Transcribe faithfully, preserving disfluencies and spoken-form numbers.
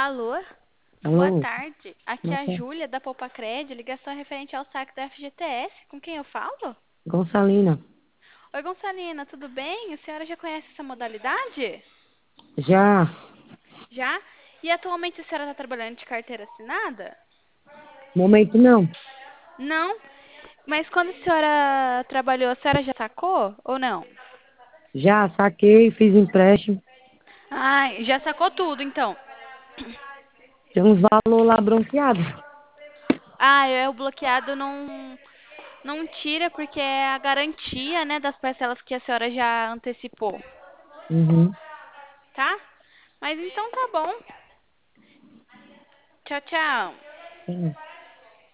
Alô? Boa Alô, tarde. Aqui é boa a tarde. Júlia da Poupacred, ligação referente ao saque da F G T S. Com quem eu falo? Gonçalina, Oi, Gonçalina, tudo bem? A senhora já conhece essa modalidade? já, Já? E atualmente a senhora está trabalhando de carteira assinada? momento não, Não. Mas quando a senhora trabalhou, a senhora já sacou ou não? já saquei, fiz empréstimo, Ah, já sacou tudo então. tem uns valor lá bronqueado. Ah, é o bloqueado não não tira porque é a garantia, né, das parcelas que a senhora já antecipou, Uhum. tá? Mas então tá bom. Tchau, tchau.